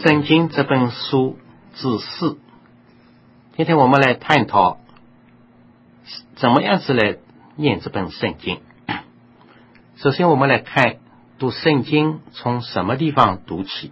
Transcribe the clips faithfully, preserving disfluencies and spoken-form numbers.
圣经这本书之四，今天我们来探讨怎么样子来念这本圣经。首先我们来看读圣经从什么地方读起。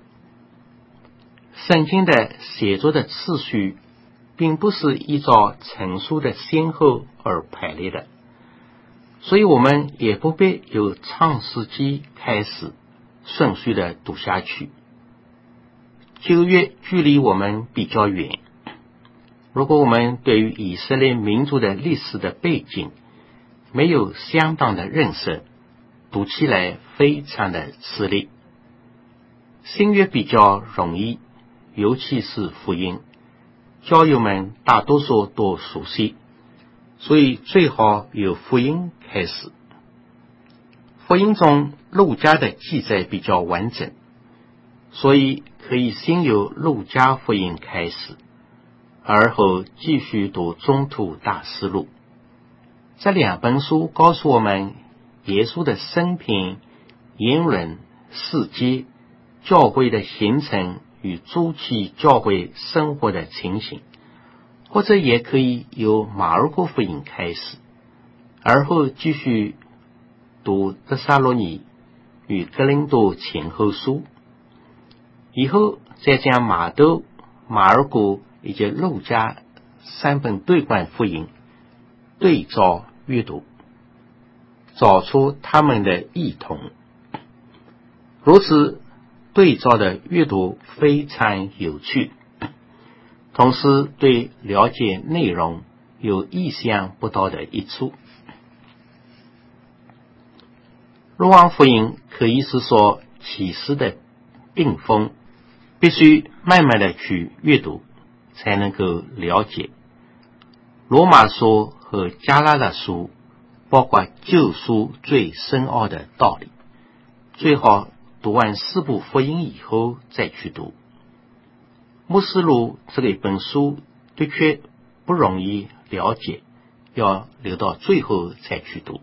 圣经的写作的次序并不是依照成书的先后而排列的，所以我们也不必由创世纪开始顺序的读下去。旧约距离我们比较远，如果我们对于以色列民族的历史的背景没有相当的认识，读起来非常的吃力。新约比较容易，尤其是福音，教友们大多数都熟悉，所以最好由福音开始。福音中路加的记载比较完整，所以可以先由路加福音开始，而后继续读中途大思路。这两本书告诉我们耶稣的生平、言论、事迹、教会的形成与初期教会生活的情形，或者也可以由马尔谷福音开始，而后继续读得撒罗尼与哥林多前后书，以后再将马窦、马尔谷以及路加三本对观福音对照阅读，找出他们的异同。如此对照的阅读非常有趣，同时对了解内容有意想不到的益处。若望福音可以是说启示的病风，必须慢慢的去阅读才能够了解。罗马书和加拉太书包括旧书最深奥的道理，最好读完四部福音以后再去读。默示录这个一本书的确不容易了解，要留到最后才去读。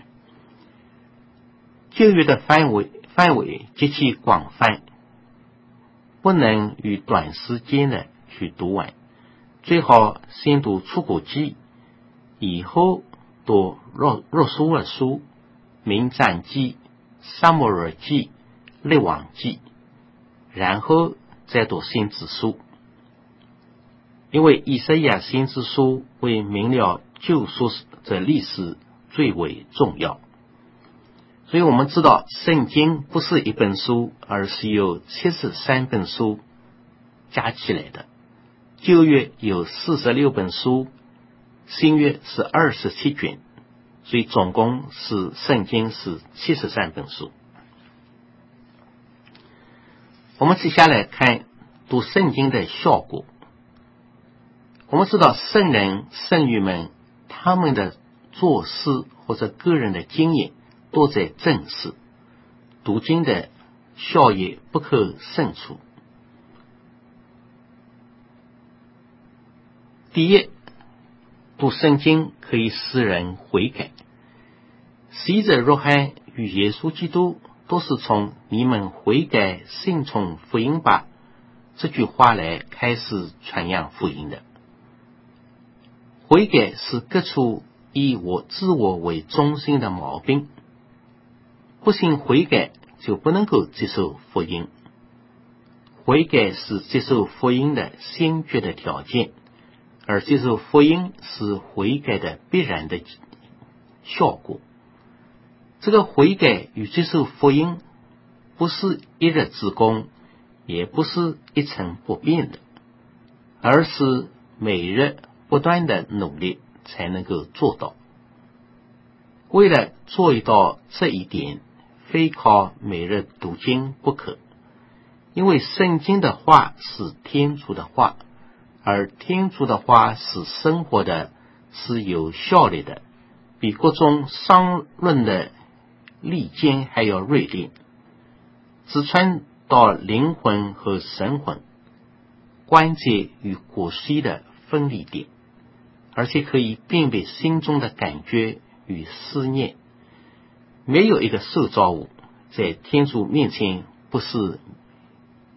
旧约的范围范围极其广泛，不能于短时间的去读完，最好先读出谷记，以后读若若书尔书、民战记、撒母耳记、列王记，然后再读先知书。因为以赛亚先知书为明了救赎的历史最为重要，所以我们知道圣经不是一本书，而是由七十三本书加起来的。旧约有四十六本书，新约是二十七卷，所以总共是圣经是七十三本书。我们接下来看读圣经的效果。我们知道圣人圣愚们他们的做事或者个人的经验都在证实读经的效益不可胜数。第一，读圣经可以使人悔改。昔者若翰与耶稣基督都是从你们悔改信从福音吧这句话来开始传扬福音的。悔改是革除以我自我为中心的毛病，不信悔改就不能够接受福音。悔改是接受福音的先决的条件，而接受福音是悔改的必然的效果。这个悔改与接受福音不是一日之功，也不是一成不变的，而是每日不断的努力才能够做到。为了做到这一点，非靠每日读经不可，因为圣经的话是天主的话，而天主的话是生活的，是有效率的，比各种商论的利剑还要锐利，直穿到灵魂和神魂、关节与骨髓的分离点，而且可以辨别心中的感觉与思念。没有一个受造物在天主面前不是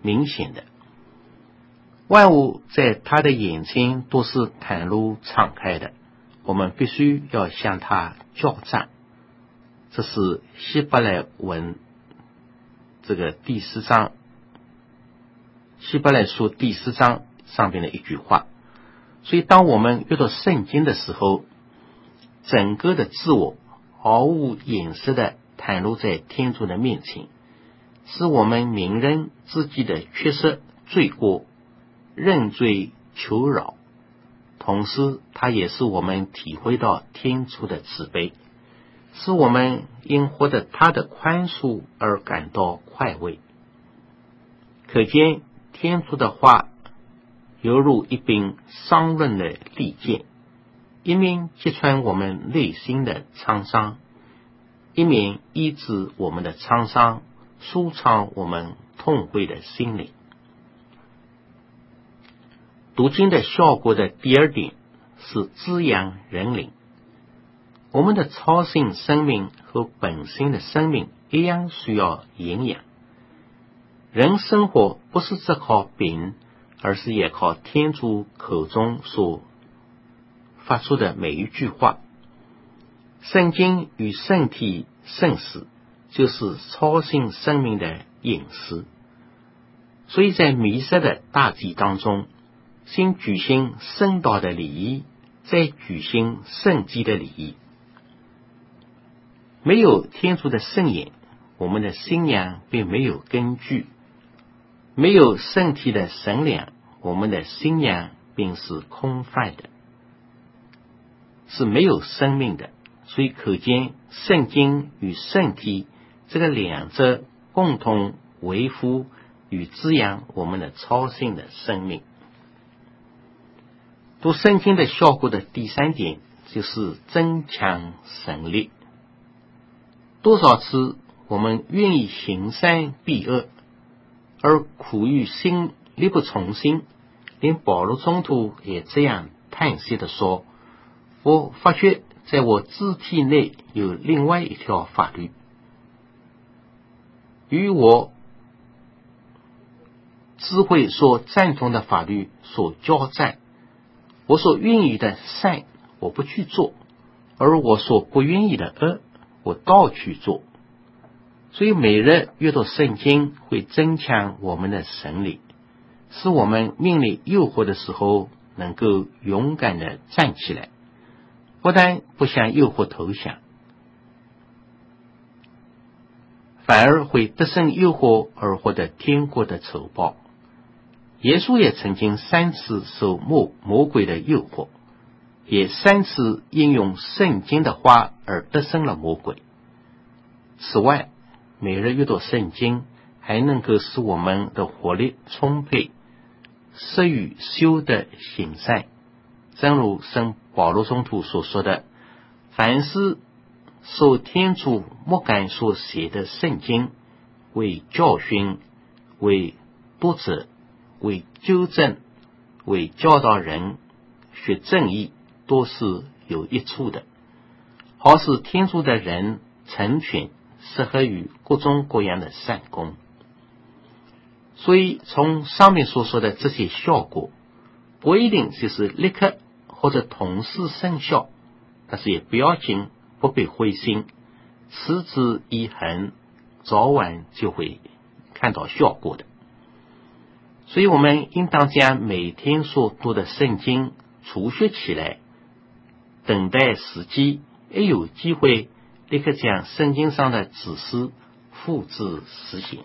明显的。万物在他的眼前都是袒露敞开的，我们必须要向他交战。这是希伯来文这个第四章，希伯来书第四章上边的一句话。所以当我们阅读圣经的时候，整个的自我毫无掩饰的袒露在天主的面前，使我们明认自己的缺失罪过，认罪求饶，同时它也是我们体会到天主的慈悲，使我们因获得他的宽恕而感到快慰。可见天主的话犹如一柄伤刃的利剑，一面击穿我们内心的创伤，一面医治我们的创伤，舒畅我们痛悔的心灵。读经的效果的第二点是滋养人灵。我们的超性生命和本性的生命一样需要营养。人生活不是只靠饼，而是也靠天主口中所发出的每一句话。圣经与圣体圣事就是超性生命的饮食。所以在弥撒的大祭当中，先举行圣道的礼仪，再举行圣祭的礼仪。没有天主的圣言，我们的信仰并没有根据；没有圣体的神粮，我们的信仰并是空泛的，是没有生命的。所以可见圣经与圣体这个两者共同维护与滋养我们的超性的生命。读圣经的效果的第三点就是增强神力。多少次我们愿意行善避恶，而苦于心力不从心，连保罗宗徒也这样叹息地说，我发觉在我肢体内有另外一条法律，与我智慧所赞同的法律所交战。我所愿意的善我不去做，而我所不愿意的恶我倒去做。所以每日阅读圣经会增强我们的神力，使我们面临诱惑的时候能够勇敢地站起来，不但不向诱惑投降，反而会得胜诱惑而获得天国的酬报。耶稣也曾经三次受魔魔鬼的诱惑，也三次应用圣经的话而得胜了魔鬼。此外，每日阅读圣经还能够使我们的活力充沛，适于修德行善。正如圣保罗宗徒所说的，凡是受天主默感所写的圣经，为教训，为督责，为纠正，为教导人学正义，都是有益处的，好使天主的人成全，适合于各种各样的善功。所以从上面所说的这些效果，不一定就是立刻或者同时生效，但是也不要紧，不必灰心，持之以恒，早晚就会看到效果的。所以我们应当将每天所读的圣经储蓄起来，等待时机，一有机会立刻将圣经上的指示付之实行。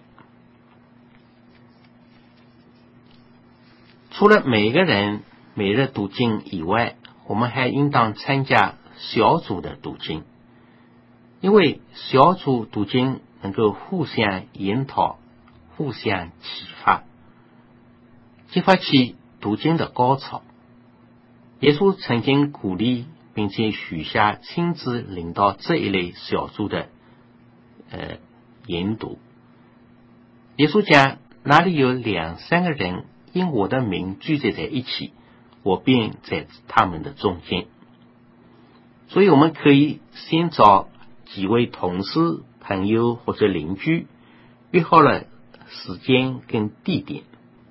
除了每个人每日读经以外，我们还应当参加小组的读经，因为小组读经能够互相研讨，互相启发，激发起读经的高潮。耶稣曾经鼓励并且许下亲自领导这一类小组的呃研读。耶稣讲，哪里有两三个人因我的名聚集在一起，我便在他们的中间。所以我们可以先找几位同事、朋友或者邻居，约好了时间跟地点。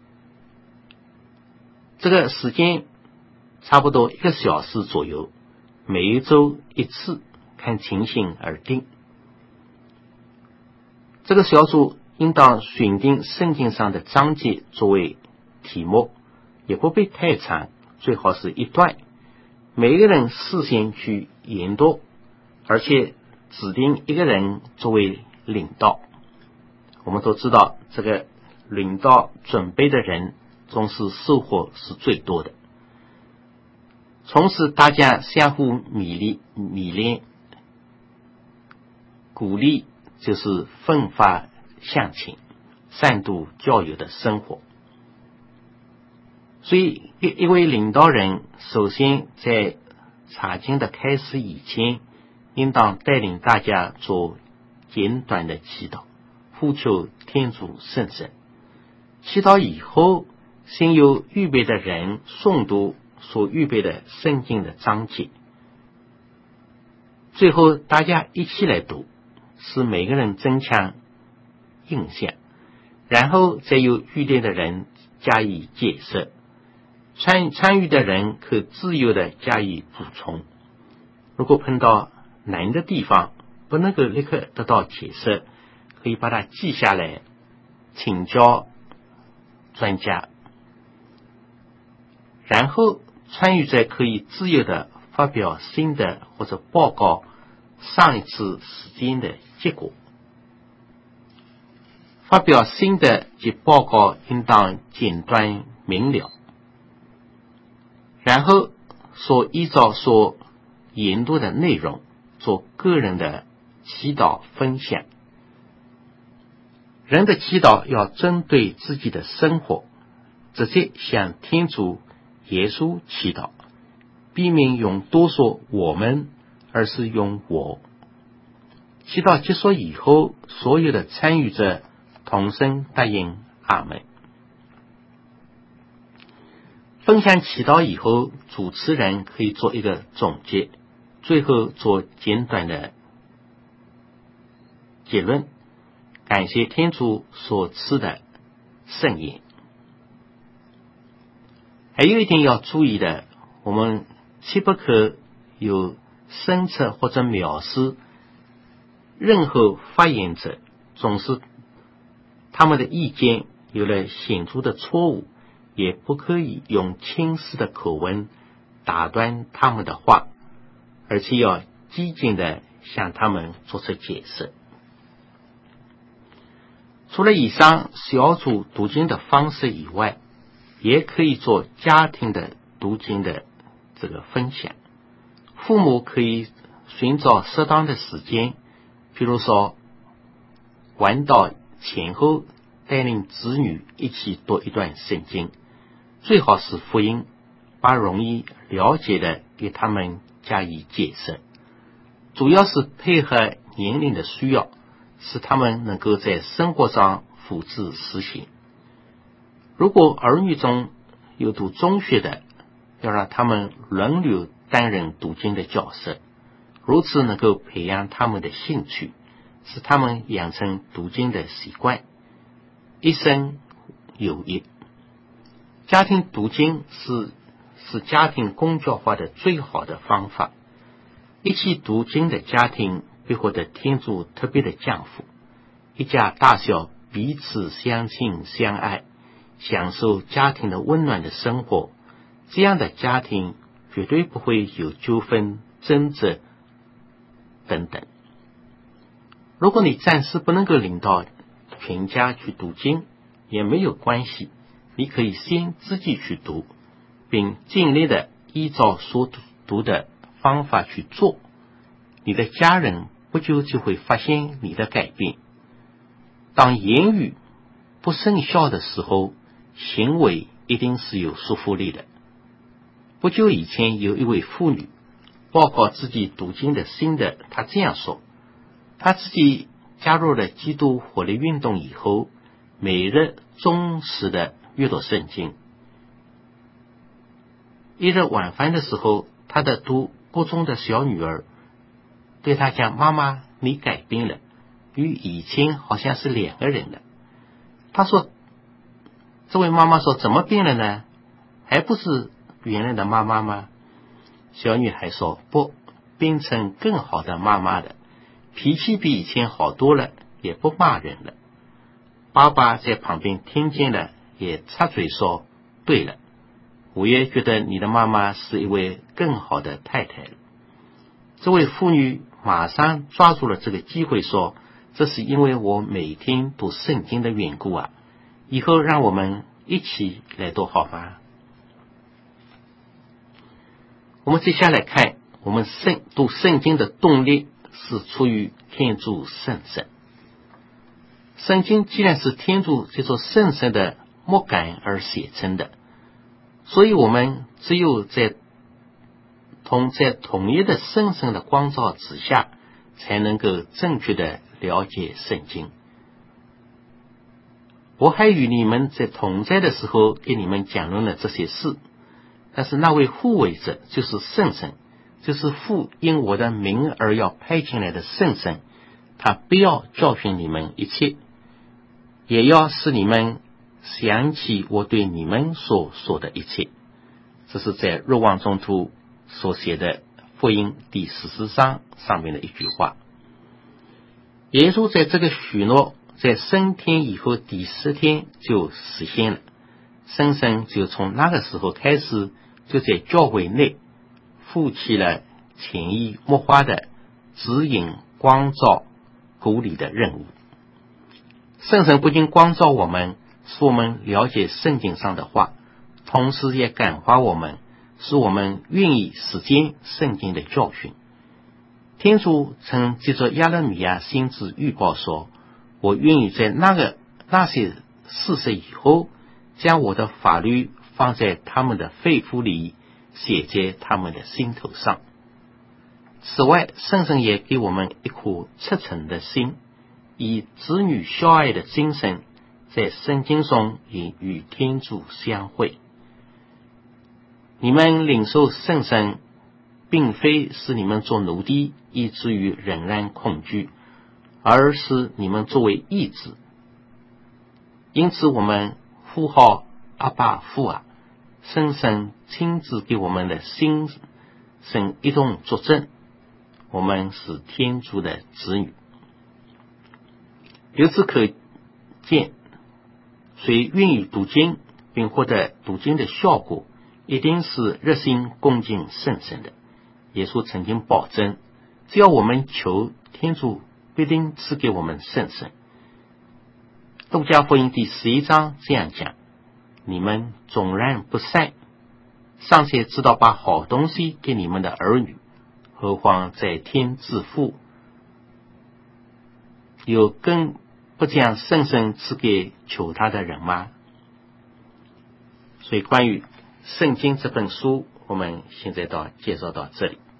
这个时间差不多一个小时左右，每一周一次，看情形而定。这个小组应当选定圣经上的章节作为题目，也不必太长，最好是一段，每一个人事先去研读，而且指定一个人作为领导。我们都知道，这个领导准备的人总是收获是最多的。从此大家相互勉励勉励鼓励，就是奋发向前，善度教友的生活。所以一一位领导人首先在查经的开始以前，应当带领大家做简短的祈祷，呼求天主圣神。祈祷以后，先由预备的人诵读所预备的圣经的章节，最后大家一起来读，使每个人增强印象，然后再由预列的人加以解释，参参与的人可自由的加以补充。如果碰到难的地方不能够立刻得到解释，可以把它记下来，请教专家，然后参与者可以自由的发表新的或者报告上一次时间的结果。发表新的及报告应当简短明了，然后所依照所研读的内容做个人的祈祷分享。人的祈祷要针对自己的生活，直接向天主耶稣祈祷，避免用多说我们，而是用我。祈祷结束以后，所有的参与者同声答应阿们。分享祈祷以后，主持人可以做一个总结，最后做简短的结论，感谢天主所赐的圣言。还有一点要注意的，我们切不可有深测或者藐视任何发言者，总是他们的意见有了显著的错误，也不可以用轻视的口吻打断他们的话，而且要激进的向他们做出解释。除了以上小组读经的方式以外，也可以做家庭的读经的这个分享。父母可以寻找适当的时间，比如说晚祷前后带领子女一起读一段圣经，最好是福音，把容易了解的给他们加以解释，主要是配合年龄的需要，使他们能够在生活上付之实行。如果儿女中有读中学的，要让他们轮流担任读经的角色，如此能够培养他们的兴趣，使他们养成读经的习惯，一生有益。家庭读经是是家庭公教化的最好的方法。一起读经的家庭会获得天主特别的降福，一家大小彼此相亲相爱，享受家庭的温暖的生活。这样的家庭绝对不会有纠纷、争执等等。如果你暂时不能够领到全家去读经，也没有关系，你可以先自己去读，并尽力的依照所读的方法去做，你的家人不久就会发现你的改变。当言语不生效的时候，行为一定是有说服力的。不久以前有一位妇女报告自己读经的心得，她这样说，她自己加入了基督活力运动以后，每日忠实的阅读圣经。一日晚饭的时候，她的读国中的小女儿对她讲，妈妈，你改变了，与以前好像是两个人了。 他说，这位妈妈说，怎么变了呢？还不是原来的妈妈吗？小女孩说，不，变成更好的妈妈了，脾气比以前好多了，也不骂人了。爸爸在旁边听见了，也插嘴说，对了，我也觉得你的妈妈是一位更好的太太了。这位妇女马上抓住了这个机会说，这是因为我每天读圣经的缘故啊，以后让我们一起来读好吗？我们接下来看，我们圣读圣经的动力是出于天主圣神。圣经既然是天主这座圣神的默感而写成的，所以我们只有在同在统一的圣神的光照之下，才能够正确的了解圣经。我还与你们在同在的时候给你们讲论了这些事，但是那位护卫者就是圣神，就是父因我的名而要派遣来的圣神，他必要教训你们一切，也要使你们想起我对你们所说的一切。这是在若望中途所写的福音第十四章上面的一句话。耶稣在这个许诺在升天以后第十天就实现了，圣神就从那个时候开始就在教会内负起了潜移默化的指引、光照、鼓励的任务。圣神不仅光照我们，使我们了解圣经上的话，同时也感化我们，使我们愿意实践圣经的教训。天主曾借着亚勒米亚先知预报说，我愿意在那个那些事实以后，将我的法律放在他们的肺腑里，写在他们的心头上。此外，圣神也给我们一颗赤诚的心，以子女孝爱的精神，在圣经中也与天主相会。你们领受圣神，并非是你们做奴隶以至于仍然恐惧，而是你们作为义子。因此我们呼号阿爸父啊，圣神亲自给我们的心神一同作证，我们是天主的子女。由此可见，谁愿意读经并获得读经的效果，一定是热心恭敬圣神的。耶稣曾经保证，只要我们求，天主必定赐给我们圣神。路加福音第十一章这样讲，你们纵然不善，尚且知道把好东西给你们的儿女，何况在天之父，有更不将圣神赐给求他的人吗？所以关于圣经这本书，我们现在到介绍到这里。